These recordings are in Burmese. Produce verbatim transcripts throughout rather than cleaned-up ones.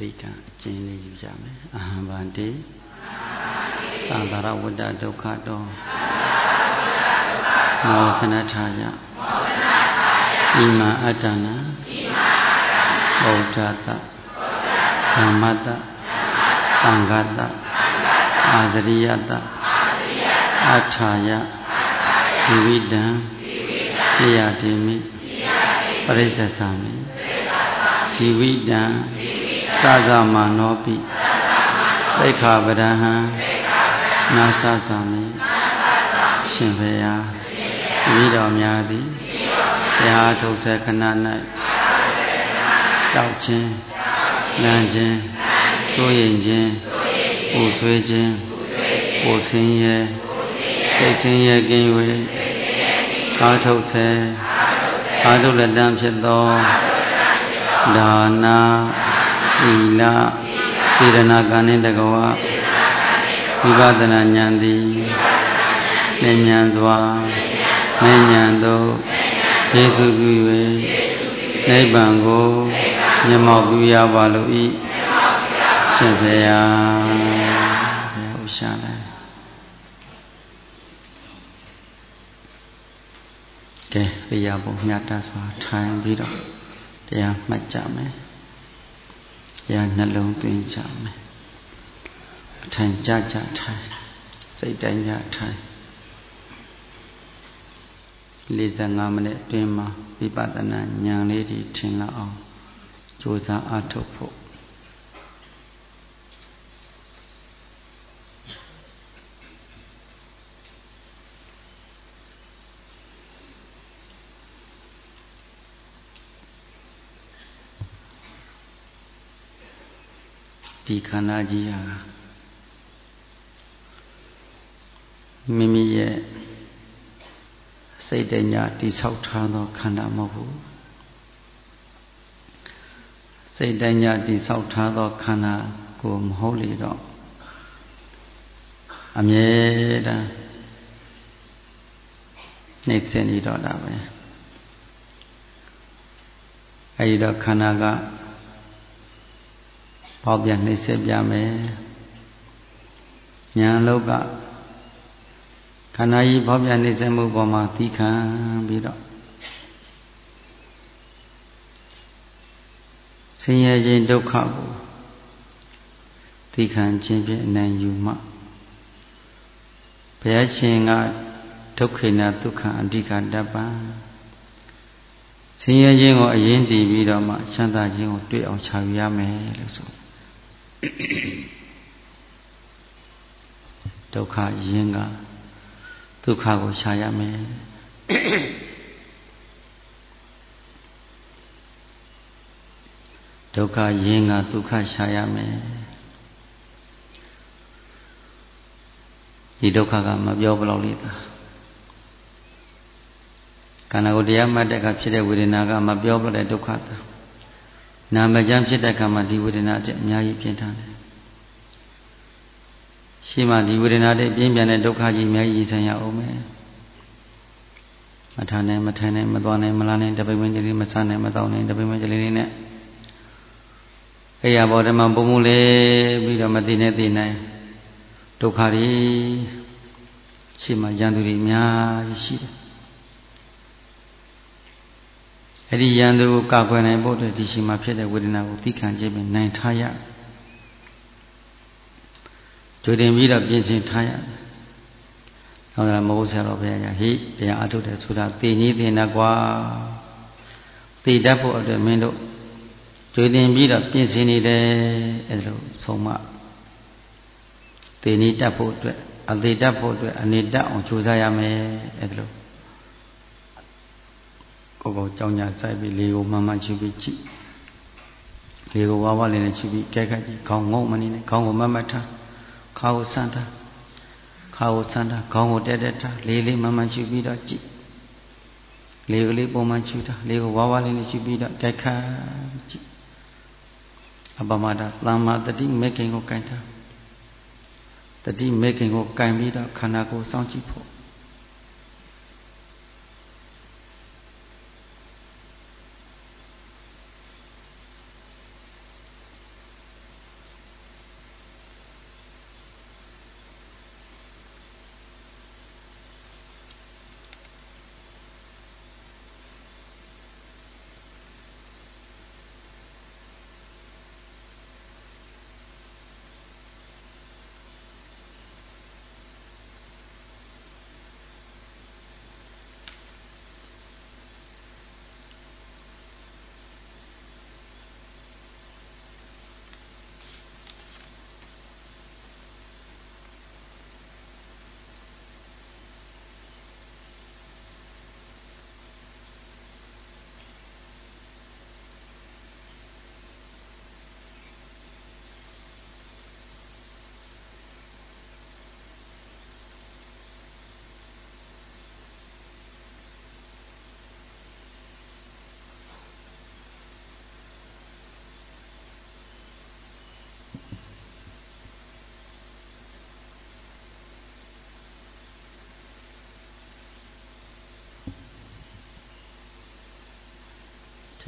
ရိကံအကျဉ်းလေးယူကြမယ်အဟံဗန္တိသံဃာရဝတ္တဒုက္ခတောမောသနထာယဣမံအတ္တနံဗုဒ္ဓတဓမ္မတသံဃတအာဇရိယတအထာယဇီဝိတံပိယတိမိပရိစ္ဆသမိဇီဝိတံသဇမနောပိသိက္ခာပဒဟံနာသသမိရှင်ဖေယဤတော်များသည်တရားထုတ်ဆဲခဏ၌တောက်ခြင်းနမ်းခြင်းစိုးရိမ်ခြင်းပူဆွေးခြင်းပူဆင်းရဲစိတ်ဆင်းရဲကင်း၍အားထုတ်ဆဲအားထုတ်လက်တန်းဖြစ်သောဒါနာသီလစေရနာကံနှင့်တကဝဝိပဿနာဉာဏ်သည်ဉာဏ်ဉာဏ်စွာဉာဏ်ဉာဏ်သို့ယေရှုပြု၍နိဗ္ဗာန်ကိုမျက်မှောက်ပြုရပါလို၏ရှင်ဖေယဘုရားဥရှာလိုက်ကဲတရားပုံမြတ်တစွာထိုင်ပြီးတော့တရားမှတ်ကြမယ်တရားနှလုံးသွင်းကြမယ်ထိုင်ကြကြထိုင်စိတ်တိုင်းကြထိုင်၄၅မိနစ်အတွင်းမှာဝိပဿနာဉာဏ်လေးတွေထင်လာအောင်ကြိုးစားအားထုတ်ဖို့ဒီခန္ဓာကြီးဟာမိမိရဲ့စိတ်တညာတိဆောက်ထားသောခန္ဓာမဟုတ်ဘူးစိတ်တညာတိဆောက်ထားသောခန္ဓာကိုမဟုတ်လေတော့အမြဲတမ်းနှိမ့်စင်နေတော့တာပဲအဲဒီတော့ခန္ဓာကပေါက်ပြန်နှိမ့်ဆက်ပြမယ်ဉာဏ်လောကခန္ဓာကြီးပေါက်ပြန်နှိမ့်ဆက်မှုပေါ်မှာသီခံပြီးတော့ဆင်းရဲခြင်းဒုက္ခကိုသီခံခြင်းဖြင့်အနိုင်ယူမှဘုရားရှင်ကဒုက္ခိနာဒုက္ခအဓိကတပ္ပံဆင်းရဲခြင်းကိုအရင်တည်ပြီးတော့မှချမ်းသာခြင်းကိုတွေ့အောင်ခြာယူရမယ်လို့ဆိုဒုက္ခရင်းကဒုက္ခကိုရှာရမယ်ဒုက္ခရင်းကဒုက္ခရှာရမယ်ဒီဒုက္ခကမပြောဘလောက်လေးသာခန္ဓာကိုယ်တရားမှတ်တဲ့အခါဖြစ်တဲ့ဝေဒနာကမပြောဘတဲ့ဒုက္ခသာနာမကျမ်းဖြစ်တဲ့အခါမှာဒီဝေဒနာတဲ့အများကြီးပြင်းထန်တယ်ရှိမှဒီဝေဒနာတဲ့ပြင်းပြန်တဲ့ဒုက္ခကြီးအများကြီးဆိုင်ရအောင်မယ်မထမ်းနိုင်မထိုင်နိုင်မသွားနိုင်မလာနိုင်တပိမင်းကြီးလေးမစားနိုင်မတောင်းနိုင်တပိမင်းကြီးလေးနဲ့အေးရဘောဓမ္မပုံမှုလေးပြီးတော့မသိနဲ့သိနိုင်ဒုက္ခတွေရှိမှရန်သူတွေအများကြီးရှိတယ်အဲ့ဒီရန်သူကိုကာကွယ်နိုင်ဖို့အတွက်ဒီရှိမှဖြစ်တဲ့ဝေဒနာကိုသိခံခြင်းပဲနိုင်ထားရကြိုတင်ပြီးတော့ပြင်ဆင်ထားရတယ်။ဟုတ်လားမဟုတ်ဆရာတော်ဘုရားကြီးဟိတရားအထုတ်တယ်ဆိုတာသိနည်းသိနေကွာသိတတ်ဖို့အတွက်မင်းတို့ကြိုတင်ပြီးတော့ပြင်ဆင်နေတယ်အဲလိုဆုံးမသိနည်းတတ်ဖို့အတွက်အသေးတတ်ဖို့အတွက်အနေတတ်အောင်ကြိုးစားရမယ်အဲလိုကိုယ်ကိုကြောင်းကြဆိုင်ပြီးလေကိုမှန်မှန်ချူပြီးကြည့်လေကိုဝါဝလေးနဲ့ချူပြီးကြက်ခတ်ကြည့်ခေါင်းငုံမနေနဲ့ခေါင်းကိုမတ်မတ်ထားခါကိုဆန်းထားခါကိုဆန်းထားခေါင်းကိုတက်တက်ထားလေးလေးမှန်မှန်ချူပြီးတော့ကြည့်လေးကလေးပုံမှန်ချူထားလေးကိုဝါဝလေးနဲ့ချူပြီးတော့ကြက်ခတ်ကြည့်အပမဒသမ္မာတတိမေခင်ကိုကင်ထားတတိမေခင်ကိုကင်ပြီးတော့ခန္ဓာကိုယ်စောင့်ကြည့်ဖို့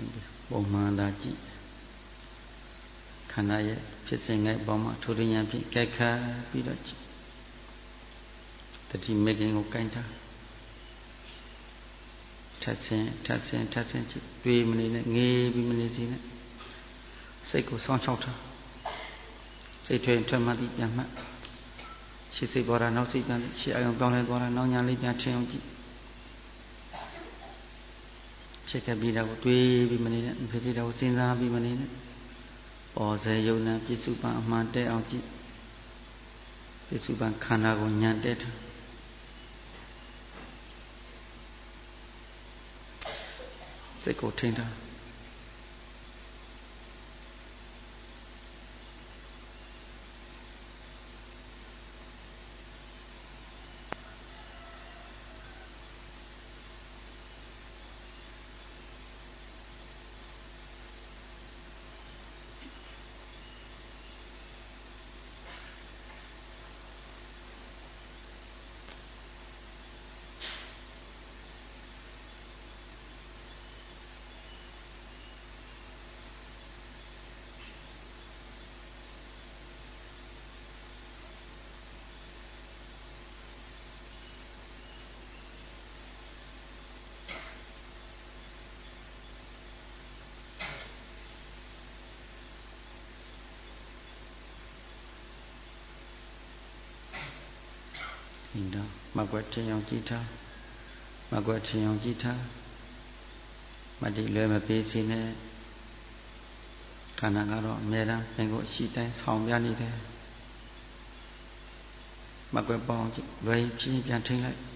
င်ပြီးပုံမှန်သာကြည့်ခန္ဓာရဲ့ဖြစ်စဉ်ငယ်ပေါ်မှာထိုရဉာဏ်ဖြင့်ကြိုက်ခါပြီးတော့ကြည့်တတိမေခင်ကိုကိုင်းထားထပ်ဆင်းထပ်ဆင်းထပ်ဆင်းကြည့်တွေးမနေနဲ့ငေးပြီးမနေစီနဲ့စိတ်ကိုစောင့်ချောက်ထားစိတ်ထွက်ထွက်မှသည်ပြန်မှတ်ရှေ့စိတ်ပေါ်တာနောက်စိတ်ပြန်ရှေ့အယုံပြောင်းလဲသွားတာနောက်ညာလေးပြန်ထင်အောင်ကြည့်ဖြစ်ခဲ့ပြီးတော့တွေးပြီးမနေနဲ့ဖြစ်တဲ့တော့စဉ်းစားပြီးမနေနဲ့ပေါ်စေယုံနာပြစ္စုပန်အမှန်တဲအောင်ကြည့်ပြစ္စုပန်ခန္ဓာကိုညံတဲထားစိတ်ကိုထိန်းထားဒါမကွက်ထင်အောင်ကြည့်ထားမကွက်ထင်အောင်ကြည့်ထားမတိလွဲမပေးစီနဲ့ခန္ဓာကတော့အမြဲတမ်းပင်ကိုအရှိတိုင်းဆောင်ပြနေတယ်မကွက်ပေါအောင်ကြည့်လွဲဖြင်းပြန်ထိန်လိုက်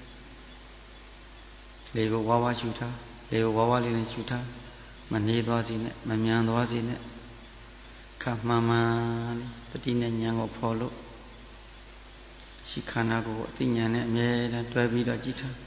လေကိုဝါဝါရှူထားလေကိုဝါဝါလေးနဲ့ရှူထားမနေသွားစီနဲ့မမြန်သွားစီနဲ့ခမှန်မှန်တတိနဲ့ဉာဏ်ကိုဖော်လို့ရှိခန္ဓာကိုအသိဉာဏ်နဲ့အမြဲတမ်းတွဲပြီးတော့ကြည့်ထား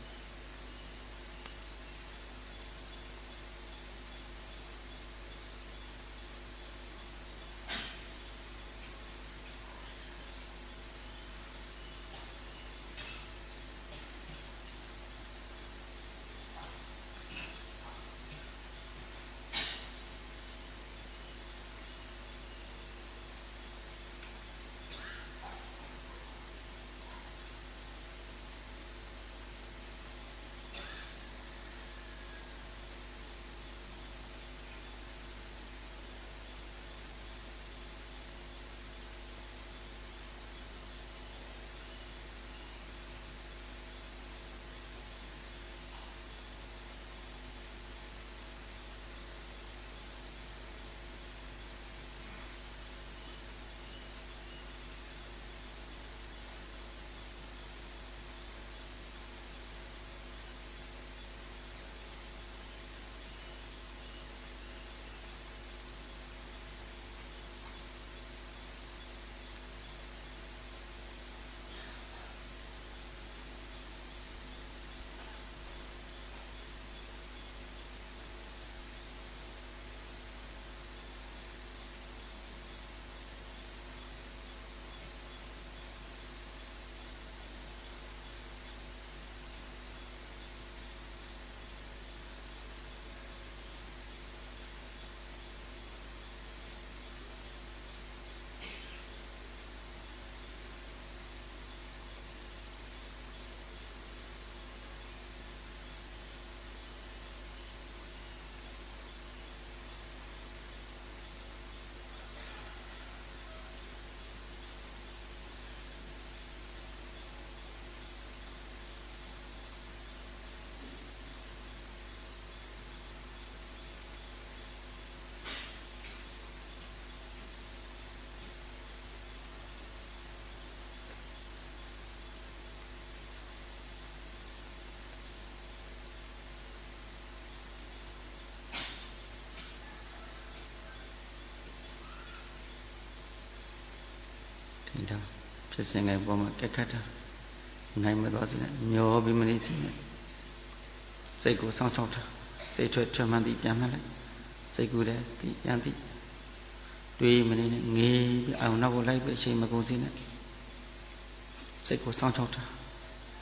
ဒါဖြစ်စဉ်ငယ်ပေါ်မှာကက်ခတ်တာနိုင်မသွားစေနဲ့မျောပြီးမနေစေနဲ့စိတ်ကိုစောင့်ရှောက်တာစိတ်ထွက်ထွက်မှန်းသည်ပြန်မှတ်လိုက်စိတ်ကူးတယ်ပြီးပြန်သည်တွေးမနေနဲ့ငေးပြီးအောင်နောက်ကိုလိုက်ပြီးအချိန်မကုန်စေနဲ့စိတ်ကိုစောင့်ရှောက်တာ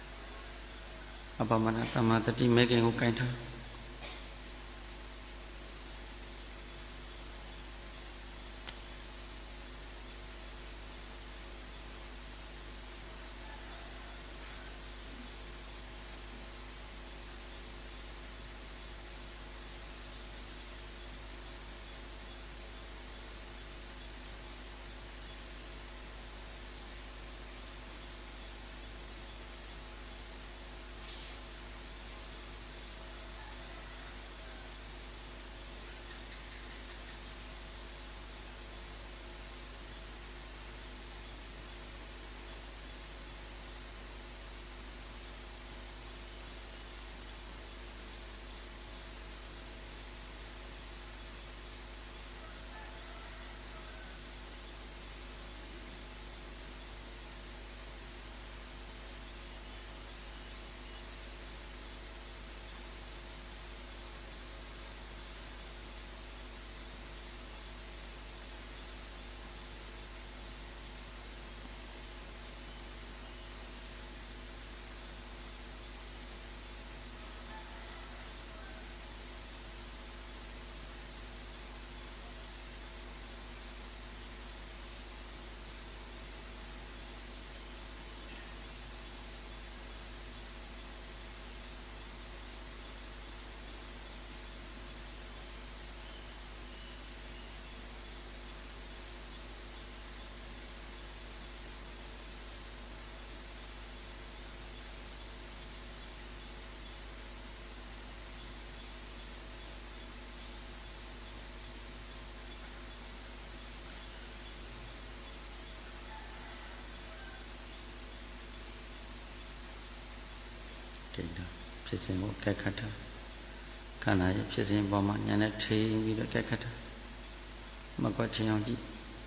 အပမနာတမတတိမဲခင်ကိုကင်ထားဖြစ်စဉ်ကိုကဲခတ်တာခန္ဓာရဲ့ဖြစ်စဉ်ပေါ်မှာဉာဏ်နဲ့ထိန်းပြီးတော့ကဲခတ်တာမကွက်ချင်အောင်ကြည့်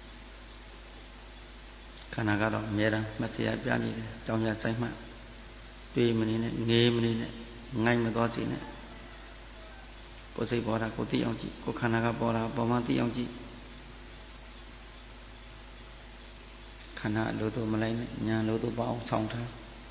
ခန္ဓာကတော့အများအားမှတ်စရာပြနေတယ်ကြောင်းရစိုက်မှတ်တွေးမနေနဲ့ငေးမနေနဲ့ငိုက်မသွားစေနဲ့ကိုယ်စိတ်ပေါ်တာကိုသိအောင်ကြည့်ကိုယ်ခန္ဓာကပေါ်တာပေါ်မှသိအောင်ကြည့်ခန္ဓာအလိုတို့မလိုက်နဲ့ညာလိုတို့ပါအောင်ဆောင်းထား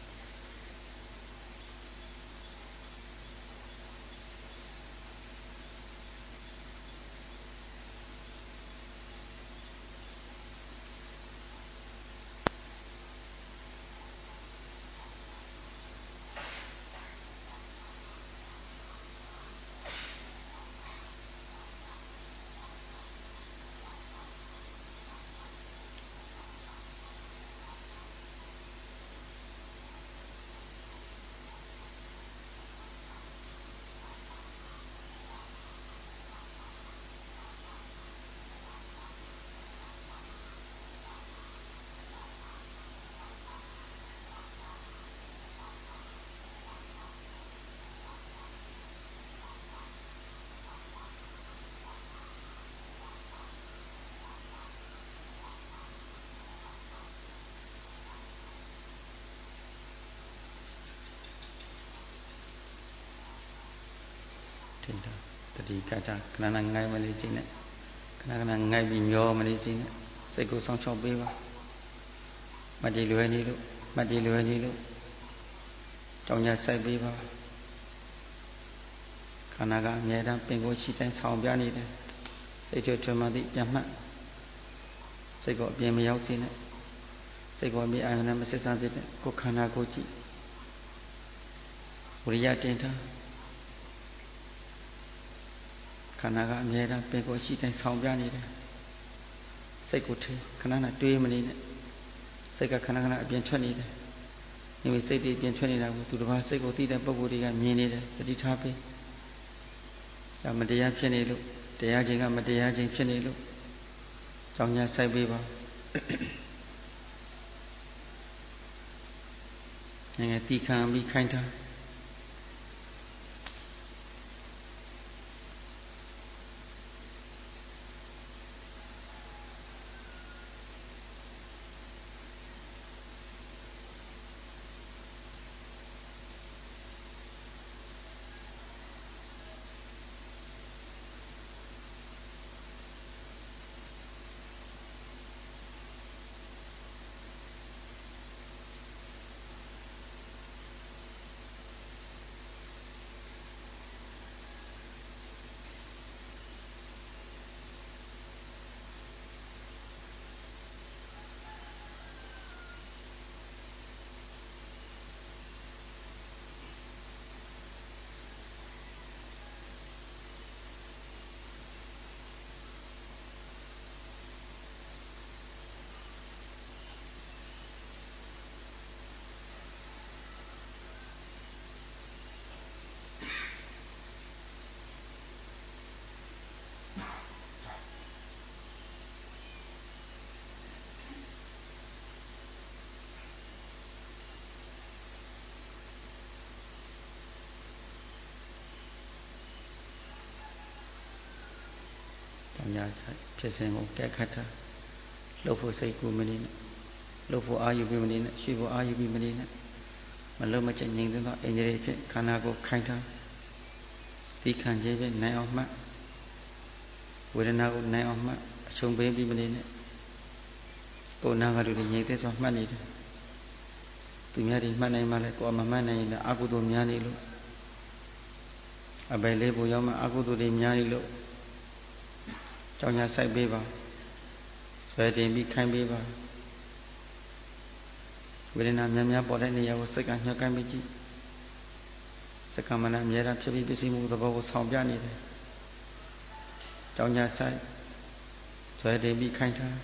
တတိကတာခဏခဏငိုက်မနေခြင်းနဲ့ခဏခဏငိုက်ပြီးမျောမနေခြင်းနဲ့စိတ်ကိုစောင့်ရှောက်ပေးပါမတည်လွယ်နေလို့မတည်လွယ်နေလို့ကြောင်းကြစိုက်ပေးပါခန္ဓာကအမြဲတမ်းပင်ကိုယ်ရှိတိုင်းဆောင်ပြနေတယ်စိတ်ထွထွမှသည်ပြန်မှတ်စိတ်ကိုအပြင်မရောက်စေနဲ့စိတ်ကိုအမြဲအာရုံနဲ့မစစ်စားစေနဲ့ကိုယ်ခန္ဓာကိုကြည့်ဝိရိယတင်ထားခန္ဓာကအမြဲတမ်းပင်ကိုယ်ရှိတိုင်းဆောင်ပြနေတယ်စိတ်ကိုထိခဏခဏတွေးမနေနဲ့စိတ်ကခဏခဏအပြင်ထွက်နေတယ်မိမိစိတ်တွေအပြင်ထွက်နေတာကိုသူတစ်ပါးစိတ်ကိုသိတဲ့ပုဂ္ဂိုလ်တွေကမြင်နေတယ်တတိထားပေးဒါမတရားဖြစ်နေလို့တရားခြင်းကမတရားခြင်းဖြစ်နေလို့ကြောင်းညာစိုက်ပေးပါငယ်ငယ်တီခံပြီးခိုင်းထားညာဖြစ်စဉ်ကိုကဲခတ်တာလှုပ်ဖို့စိတ်ကူမနေနဲ့လှုပ်ဖို့အာယူပြီးမနေနဲ့ရှိဖို့အာယူပြီးမနေနဲ့မလှုပ်မချက်ငြိမ်သက်သောအိန္ဒြေဖြင့်ခန္ဓာကိုခိုင်းထားဒီခံခြင်းဖြင့်နိုင်အောင်မှဝေဒနာကိုနိုင်အောင်မှအချုံပေးပြီးမနေနဲ့ကိုယ်နာကလူတွေငြိမ်သက်စွာမှတ်နေတယ်သူများတွေမှတ်နိုင်မှလည်းကိုယ်မမှတ်နိုင်ရင်အကုသိုလ်များနေလို့အပယ်လေးပုံရောက်မှအကုသိုလ်တွေများနေလို့ကြောင်းညာစိုက်ပေးပါဆွဲတင်ပြီးခိုင်းပေးပါဝေဒနာများများပေါ်တဲ့နေရာကိုစိတ်ကညှောက်ကိုင်းပြီးကြည့်စက္ကမဏအမြဲတမ်းဖြစ်ပြီးပစ္စည်းမှုသဘောကိုဆောင်ပြနေတယ်ကြောင်းညာစိုက်ဆွဲတင်ပြီးခိုင်းထား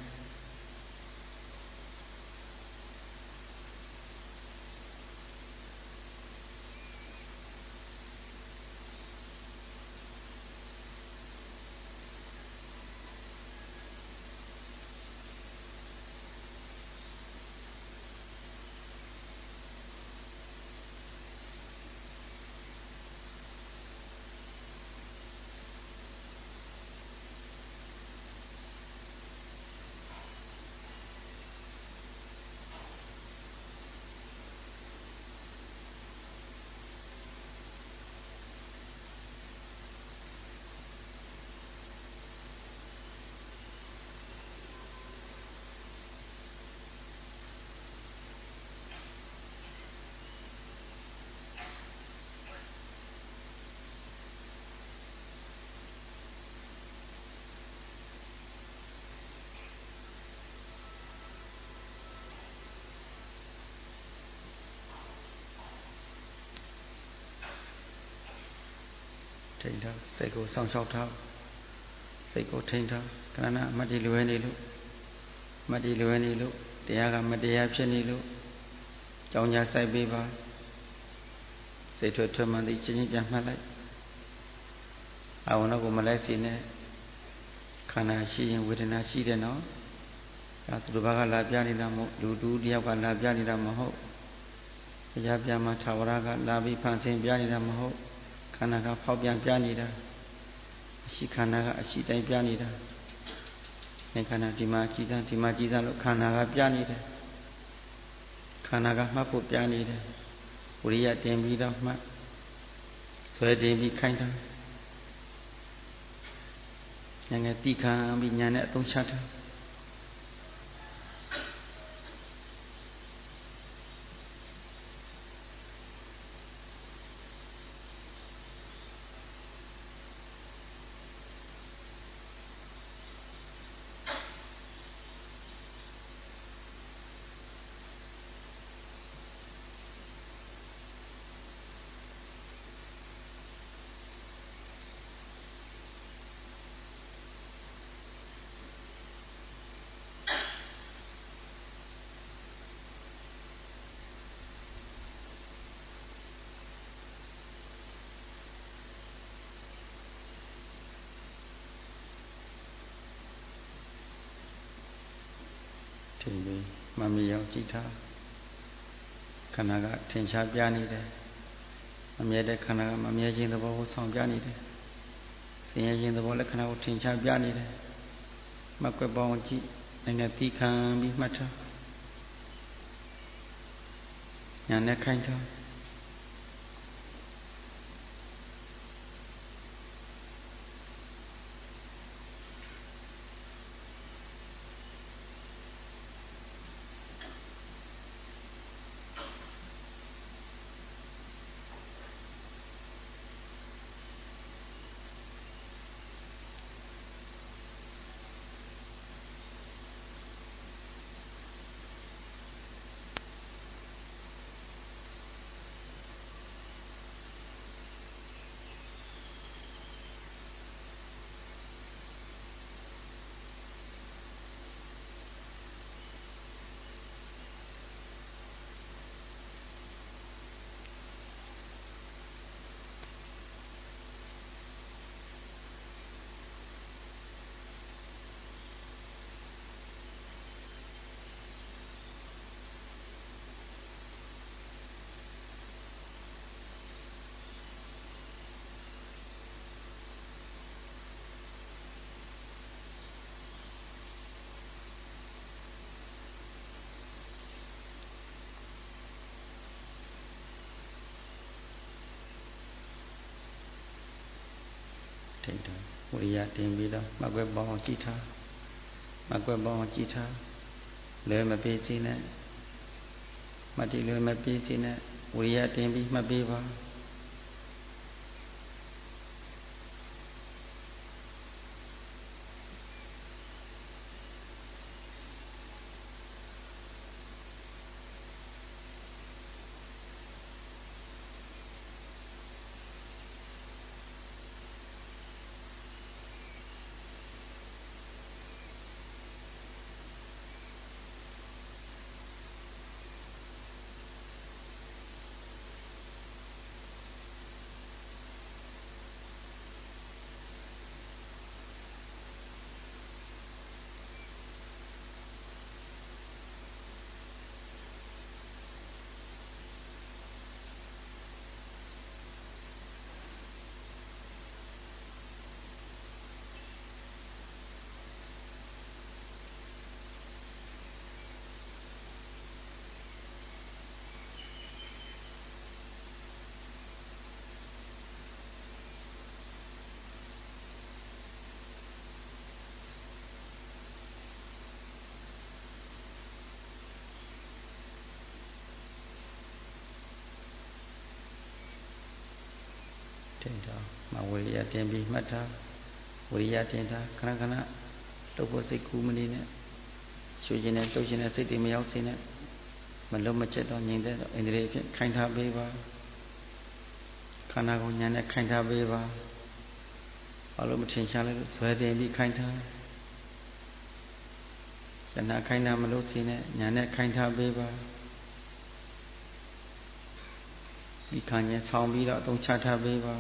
ထိန်ထားစိတ်ကိုစောင့်ရှောက်ထားစိတ်ကိုထိန်ထားခဏမတည်လွယ်နေလို့မတည်လွယ်နေလို့တရားကမတရားဖြစ်နေလို့ကြောင်းကြစိုက်ပေးပါစိတ်ထွက်ထွက်မှန်သိချင်းချင်းပြန်မှတ်လိုက်အာဝဏကိုမလိုက်စီနဲ့ခန္ဓာရှိရင်ဝေဒနာရှိတယ်နော်ဒါသူတို့ဘာကလာပြနေတာမဟုတ်လူတူတယောက်ကလာပြနေတာမဟုတ်ဘုရားပြမှာသာဝရကလာပြီးဖန်ဆင်းပြနေတာမဟုတ်ခန္ဓာကဖောက်ပြန်ပြနေတာအရှိခန္ဓာကအရှိတိုင်းပြနေတာသင်္ခန္ဓာဒီမှာကြည်စမ်းဒီမှာကြည်စမ်းလို့ခန္ဓာကပြနေတယ်ခန္ဓာကမှတ်ဖို့ပြနေတယ်ဝိရိယတင်ပြီးတော့မှတ်ဆွဲတင်ပြီးခိုင်းတာဉာဏ်နဲ့တိခံပြီးဉာဏ်နဲ့အသုံးချတာထင်ပြီးမမီရောက်ကြည့်ထားခန္ဓာကထင်ရှားပြနေတယ်မမြဲတဲ့ခန္ဓာကမမြဲခြင်းသဘောကိုဆောင်ပြနေတယ်ဆင်းရဲခြင်းသဘောလက္ခဏာကိုထင်ရှားပြနေတယ်မကွက်ပေါင်းကြည့်နိုင်ငံတိခံပြီးမှတ်ထားညာနဲ့ခိုင်းထားထိတ်တယ်ဝိရိယတင်ပြီးတော့မကွက်ပေါင်းကြည့်ထားမကွက်ပေါင်းကြည့်ထားလွယ်မပြေးခြင်းနဲ့မတည်လွယ်မပြေးခြင်းနဲ့ဝိရိယတင်ပြီးမှတ်ပေးပါတင်ထားမဝိရိယတင်ပြီးမှတ်ထားဝိရိယတင်ထားခဏခဏလှုပ်ဖို့စိတ်ကူးမနေနဲ့ရွှေခြင်းနဲ့လှုပ်ခြင်းနဲ့စိတ်တွေမရောက်စေနဲ့မလုံးမချက်တော့ငြိမ်တဲ့တော့ဣန္ဒြေဖြင့်ခိုင်ထားပေးပါခန္ဓာကိုယ်ညာနဲ့ခိုင်ထားပေးပါဘာလို့မထင်ရှားလဲဇွဲတင်ပြီးခိုင်းထားကျန်တာခိုင်းတာမလို့စီနဲ့ညာနဲ့ခိုင်းထားပေးပါဒီခံရဆောင်းပြီးတော့အသုံးချထားပေးပါ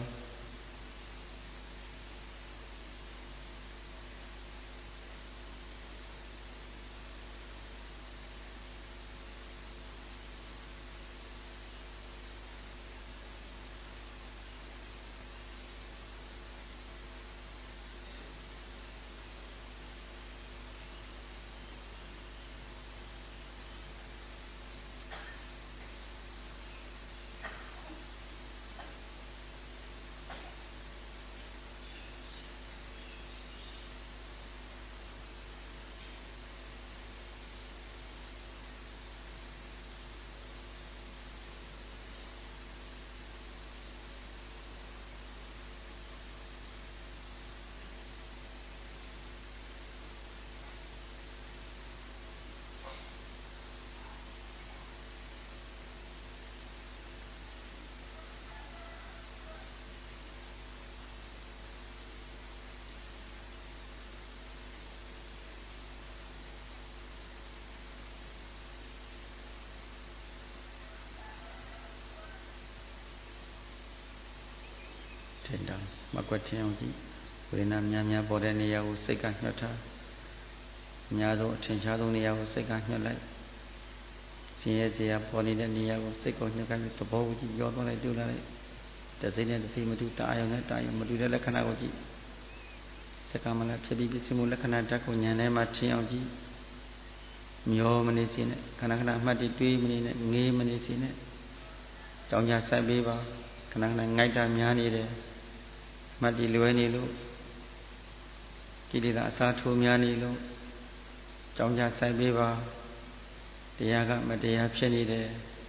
ထင်တာမကွက်ထင်အောင်ကြည့်ဝေဒနာများများပေါ်တဲ့နေရာကိုစိတ်ကညှော့ထားအများဆုံးအထင်ရှားဆုံးနေရာကိုစိတ်ကညှော့လိုက်ဆင်းရဲကြေရပေါ်နေတဲ့နေရာကိုစိတ်ကိုညှော့ကိုင်းပြီးသဘောကိုကြည့်ရောသွားလိုက်တူလာလိုက်တစ်စိမ့်နဲ့တစ်စိမ့်မတူတာအယုံနဲ့တာယုံမတူတဲ့လက္ခဏာကိုကြည့်စက္ကမလဖြစ်ပြီးပြည့်စုံမှုလက္ခဏာဓာတ်ကိုဉာဏ်ထဲမှာထင်အောင်ကြည့်မျောမနေစေနဲ့ခဏခဏအမှတ်တွေတွေးမနေနဲ့ငေးမနေစေနဲ့ကြောင်းကြစိုက်ပေးပါခဏခဏငိုက်တာများနေတယ်အမှတ်တွေလွယ်နေလို့ကိလေသာအစားထိုးများနေလို့ကြောင်းကြစိုက်ပေးပါတရားကမတရားဖြစ်နေတယ်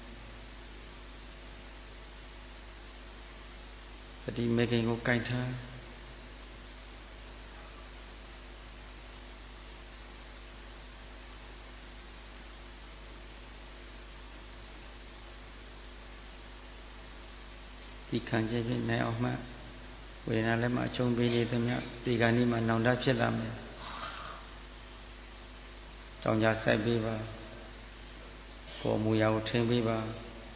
သတိမေခင်ကိုကြိုက်ထားဒီခံချက်ဖြင့်နိုင်အောင်မှဝေဒနာလည်းမှအချုံပေးနေသမျှဒီကနေ့မှနောင်တဖြစ်လာမယ်ကြောင်းကြစိုက်ပေးပါကိုယ်မူရာကိုထင်ပေးပါ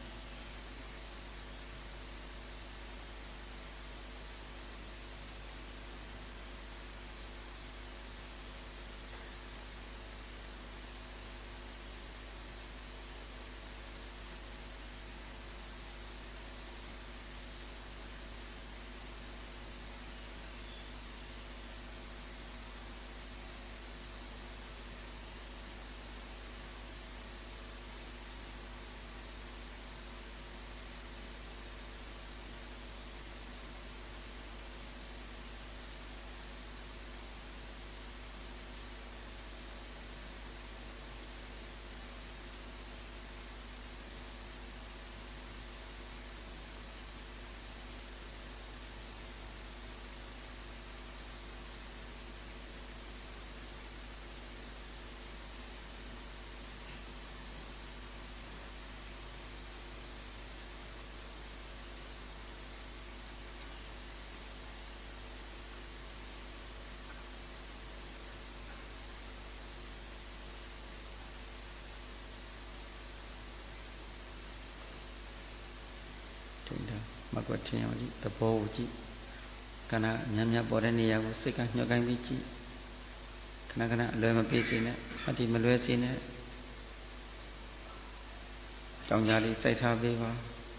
မကွက်ထင်အောင်ကြည့်သဘောကိုကြည့်ခဏများများပေါ်တဲ့နေရာကိုစိတ်ကညှော့ကိုင်းပြီးကြည့်ခဏခဏအလွယ်မပေးစေနဲ့အတိမလွယ်စေနဲ့ကြောင်းကြားလေးစိုက်ထားပေးပါ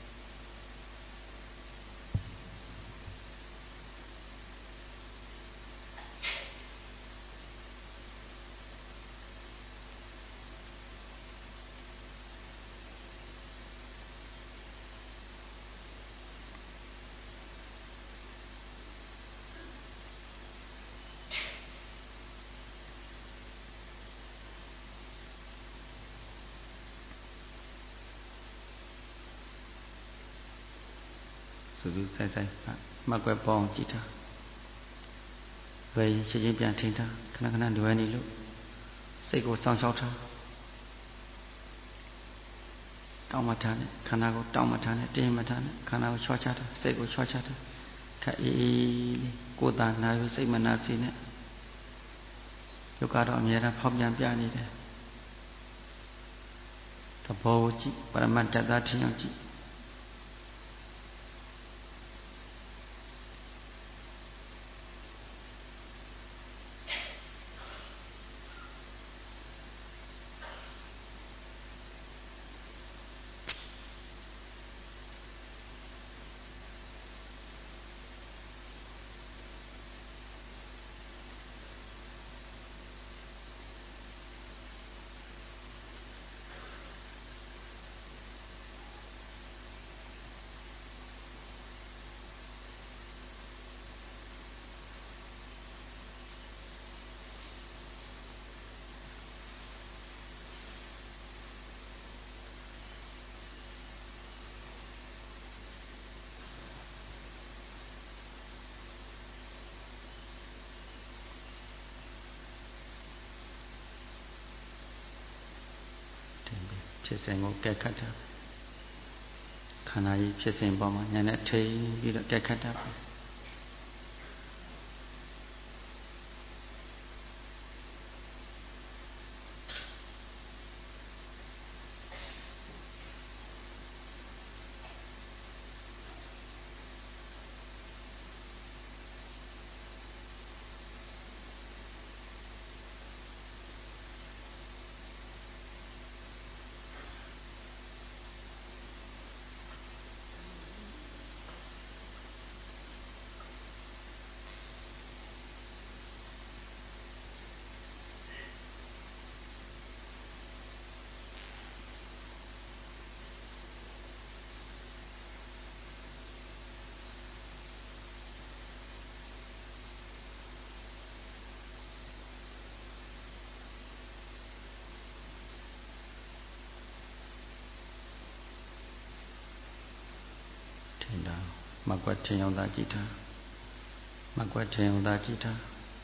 စူးစူးဆိုင်ဆိုင်မှတ်ကွက်ပေါအောင်ကြည့်ထားဘယ်ရင်ချက်ချင်းပြန်ထင်ထားခဏခဏလွယ်နေလို့စိတ်ကိုစောင့်ရှောက်ထားတောင်းမထားနဲ့ခန္ဓာကိုတောင်းမထားနဲ့တင်းမထားနဲ့ခန္ဓာကိုချောချထားစိတ်ကိုချောချထားခက်အေးလေးကိုယ်သာနာယူစိတ်မနာစီနဲ့ယုတ်ကတော့အများအားဖောက်ပြန်ပြနေတယ်သဘောကိုကြည့်ပရမတ္တသထင်အောင်ကြည့်ဖြစ်စဉ်ကိုကဲခတ်တာခန္ဓာကြီးဖြစ်စဉ်ပေါ်မှာဉာဏ်နဲ့ထိပြီးတော့ကဲခတ်တာပဲမကွက်ထင်အောင်သာကြည့်တာမကွက်ထင်အောင်သာကြည့်တာ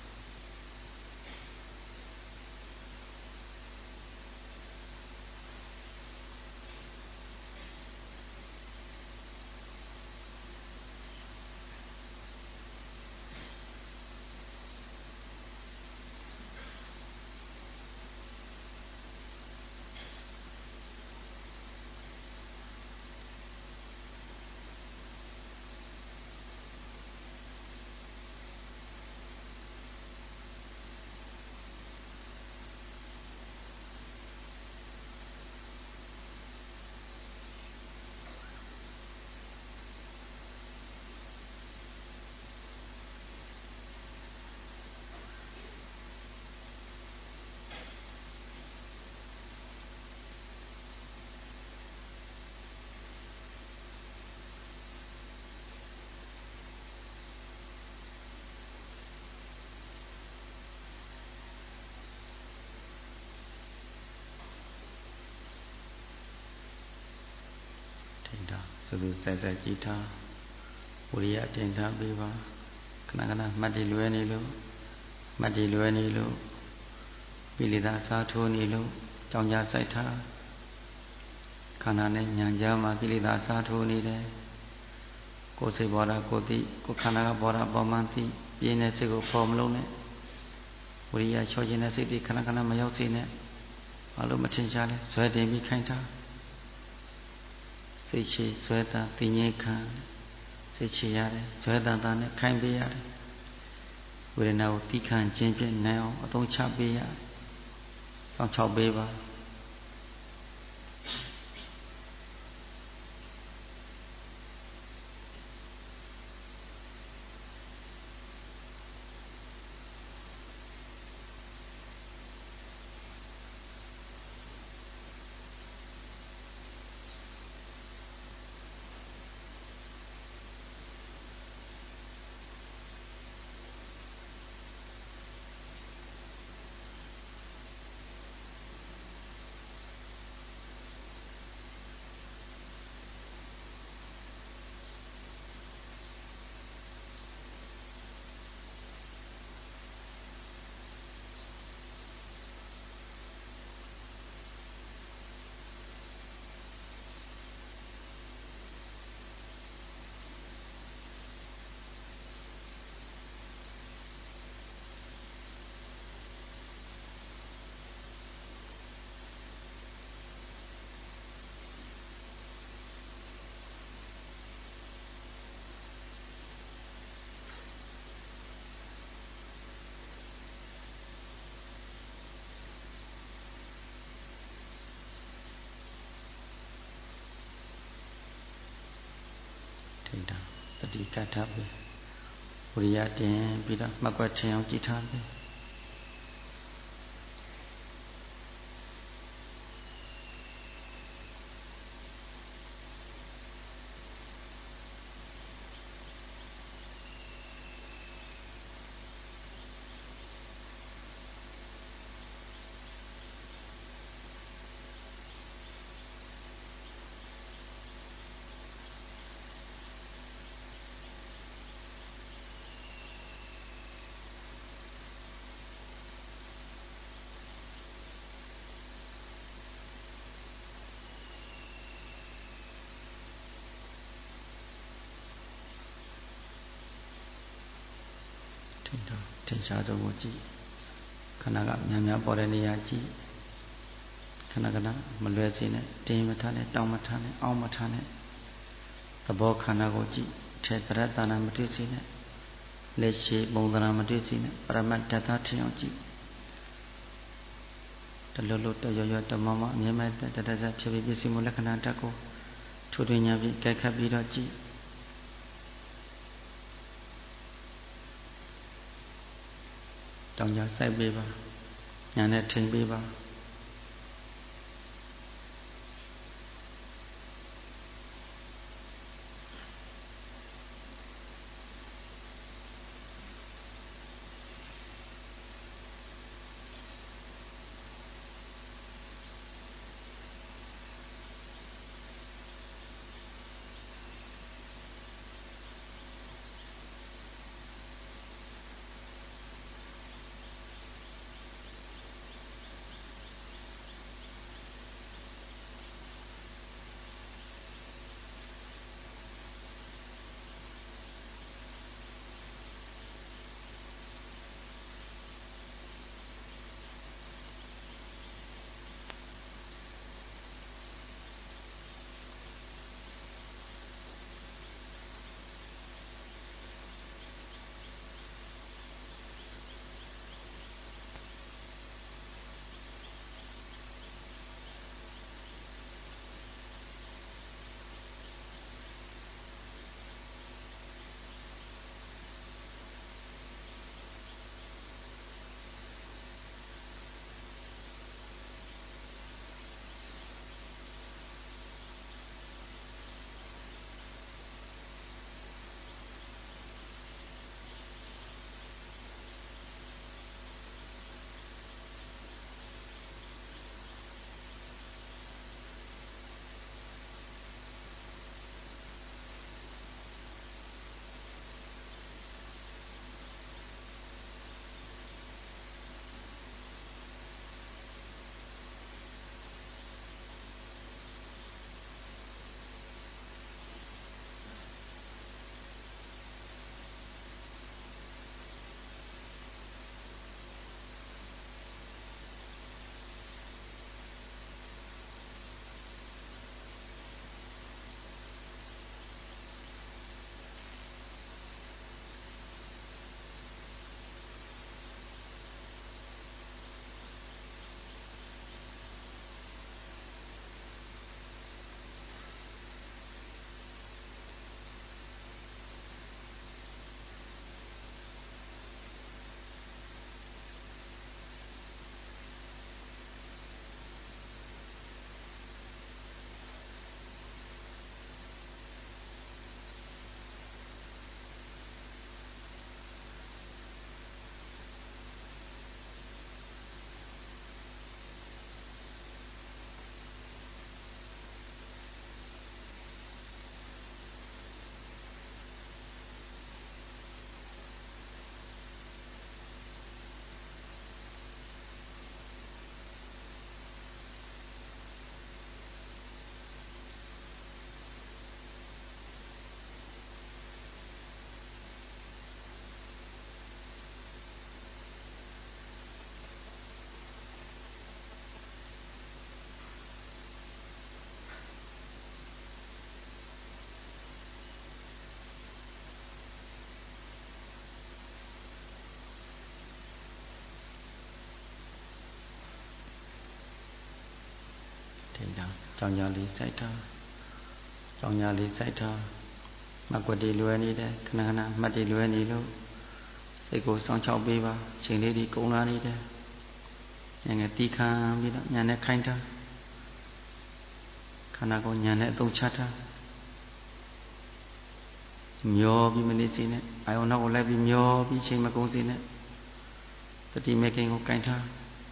သူသူစိုက်စိုက်ကြည့်ထားဝိရိယတင်ထားပေးပါခဏခဏမှတ်တည်လွယ်နေလို့မှတ်တည်လွယ်နေလို့ပိလိသာစားထိုးနေလို့ကြောင်ကြစိုက်ထားခန္ဓာနဲ့ဉာဏ်ကြားမှာပိလိသာစားထိုးနေတယ်ကိုယ်စိတ်ဘောဓာကိုသိကိုယ်ခန္ဓာကဘောဓာပေါ်မှသိပြင်းတဲ့စိတ်ကိုဖော်မလို့နဲ့ဝိရိယချောခြင်းတဲ့စိတ်တွေခဏခဏမရောက်စေနဲ့ဘာလို့မထင်ရှားလဲဇွဲတင်ပြီးခိုင်းထားစိတ်ချဇွဲတာတင်ငြိခံစိတ်ချရတယ်ဇွဲတာတာနဲ့ခိုင်းပေးရတယ်ဝေဒနာကိုတိခံခြင်းဖြင့်နိုင်အောင်အသုံးချပေးရစောင့်ချောက်ပေးပါတိကတ်ထားပြီဝိရိယတင်ပြီးတော့မှတ်ကွက်ထင်အောင်ကြည်ထားပြီထင်ရှားဆုံးကိုကြည့်ခဏကများများပေါ်တဲ့နေရာကြည့်ခဏခဏမလွဲစေနဲ့တင်းမထားနဲ့တောင်းမထားနဲ့အောင်းမထားနဲ့သဘောခန္ဓာကိုကြည့်ထေတရတနာမတွေ့စေနဲ့လက်ရှိပုံသဏ္ဍာန်မတွေ့စေနဲ့ပရမတ်တသထင်အောင်ကြည့်တလွတ်လွတ်တရရတမမအမြဲမဲ့တတဇဖြစ်ပြီးပြည့်စုံမှုလက္ခဏာတက်ကိုထိုးထွင်းညာပြီးကြိုက်ခတ်ပြီးတော့ကြည့်တောင်းကြစိုက်ပေးပါညာနဲ့ထိန်ပေးပါထိန်တာကြောင်ညာလေးစိုက်ထားကြောင်ညာလေးစိုက်ထားမကွက်တွေလွယ်နေတယ်ခဏခဏမှတ်တွေလွယ်နေလို့စိတ်ကိုစောင့်ချောက်ပေးပါချိန်လေးဒီကုန်းလာနေတယ်ဉာဏ်နဲ့တီးခံပြီးတော့ဉာဏ်နဲ့ခိုင်းထားခန္ဓာကိုယ်ဉာဏ်နဲ့အသုံးချထားမျောပြီးမနေစေနဲ့အာယုံနောက်ကိုလိုက်ပြီးမျောပြီးချိန်မကုန်စေနဲ့တတိမေခင်ကိုကိုင်ထား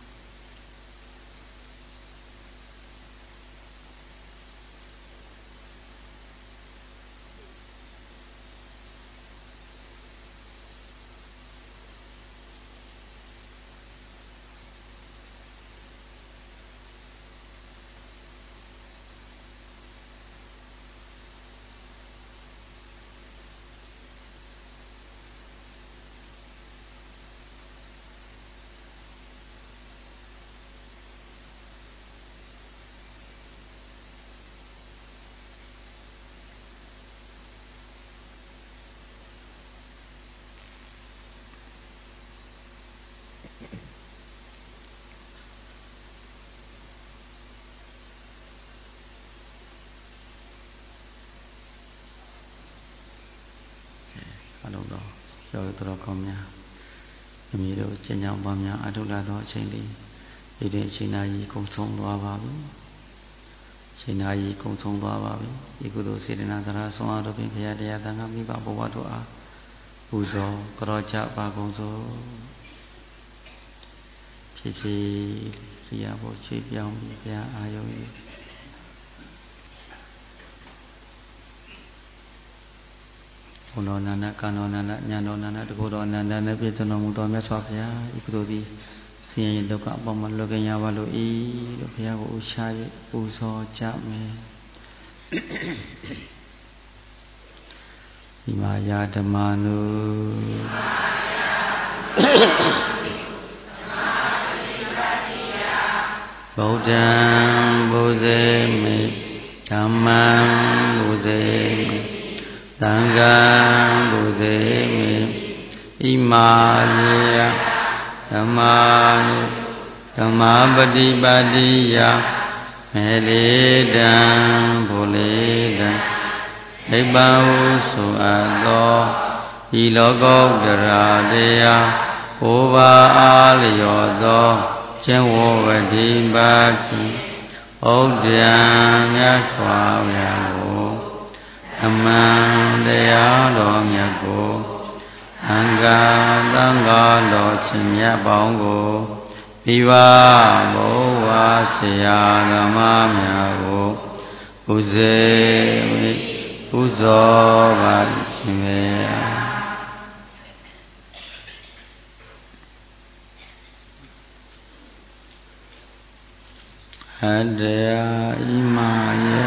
အလုံးတော်ရောတော်ကောင်းများအမိတို့ကျင့်ကြံပွားများအထုလာသောအချိန်လေးဒီတဲ့အချိန်နာကြီးကုန်ဆုံးသွားပါပြီအချိန်နာကြီးကုန်ဆုံးသွားပါပြီဒီကုသိုလ်စေတနာတရားဆုံးအားတို့ဖြင့်ဘုရားတရားသံဃာမိဘဘဝတို့အားပူဇော်ကြောကြပါကုန်စို့ဖြစ်ဖြစ်ရိယာဘုချွေးပြောင်းပြီးဘုရားအာယုံ၏ဘုံတော်နန္ဒကာနောနန္ဒညာတော်နန္ဒတကုတော်နန္ဒနဲ့ပြည့်စုံတော်မူသောမြတ်စွာဘုရားဤကုသိုလ်သည်ဆင်းရဲဒုက္ခအပေါင်းမလွတ်ကင်းရပါလို့ဤလို့ဘုရားကိုဥရှာ၍ပူဇော်ကြမယ်ဒီမာယာဓမ္မနုဗုဒ္ဓံဘုဇေမိဓမ္မံဘုဇေမိသံဃံဘုဇေမိဣမာယေယဓမ္မာဓမ္မာပฏิပါတိယမေလေတံဘုလေတံနိဗ္ဗာန်ဟုဆိုအပ်သောဤလောကုတ္တရာတရားဘုရားအားလျော်သောကျင့်ဝတ်ဝတိပါတိဩဒ္ဒံမြတ်စွာဘုရားကိုအမှန်တရားတော်မြတ်ကိုအံဃာသံဃာတော်ရှင်မြတ်ပေါင်းကိုပြီးပါဘုရားဆရာဓမ္မများကိုပူဇေမိပူဇော်ပါရှင်မေအတ္တယာဣမာယ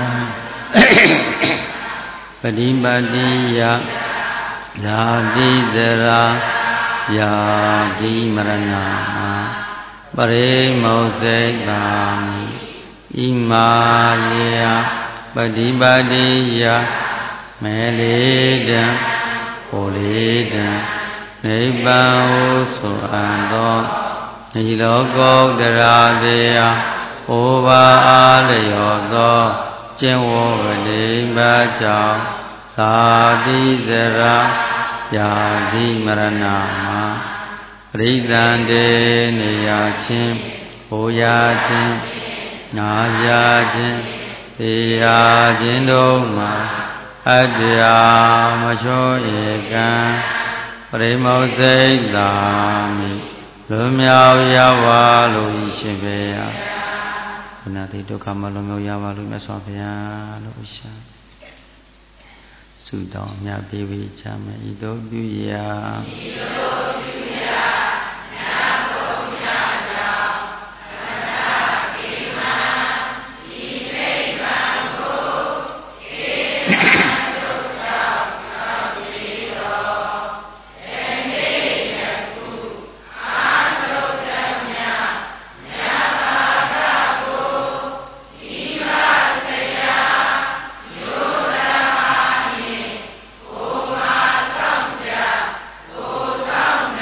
ပฏิပါတိယယာတိဇရာယာတိမရဏပရိမောဇိတာဣမာယေယပฏิပါတိယမေလေတံဟောလေတံနိဗ္ဗာန်ဟုဆိုအပ်သောဤလောကုတ္တရာတရားဩဘာအားလျော်သောကျင့်ဝတ်ဝတိပါကြောင့်သာတိဇရာယာတိမရဏမှာပရိသန္တေနေရခြင်းဟောရခြင်းနာရခြင်းသိရခြင်းတို့မှာအတ္တယာမချောဧကံပရိမောဇိတာမိလွန်မြောက်ရပါလို့ရှိပေယဘုနာတိဒုက္ခမလွန်မြောက်ရပါလို့မြတ်စွာဘုရားလို့ရှာဆုတောင်းမြတ်ပေးဝေချမယ်ဤသို့ပြုရာဤသို့ပြုရာနာဘုံမြတ်ကြောင့်သမဏကိမံဤနိဗ္ဗာန်ကိုဧကံဒုက္ခရောက်စီတော်ယနေ့ယခုအာလုတ္တမြတ်မြတ်ဘာသာကိုဤပါဆရာယောဓမ္မနိကိုမာဆောင်ကြကိုဆောင်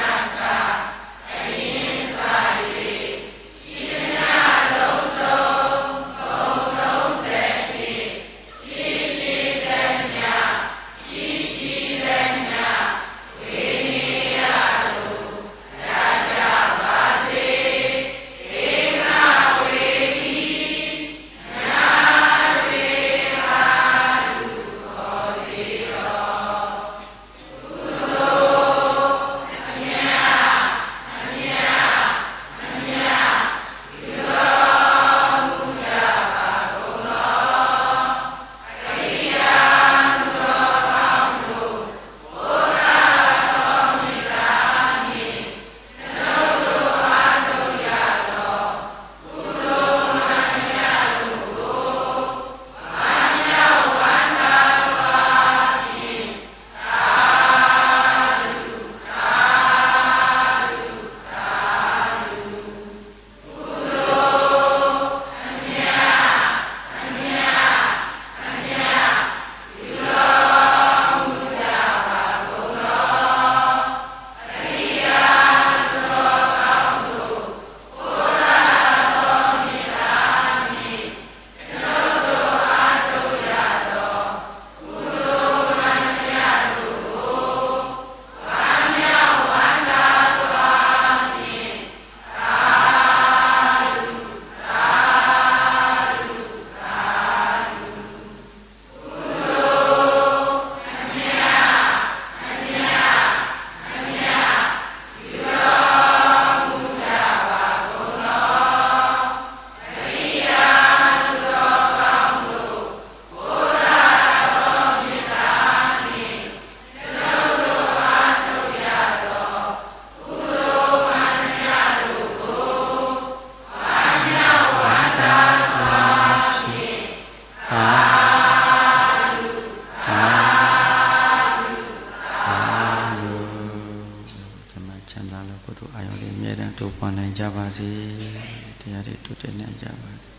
သိုလ်အာယုန်လေးအမြဲတမ်းတိုးပွားနိုင်ကြပါစေတရားတွေတိုးတက်နိုင်ကြပါစေ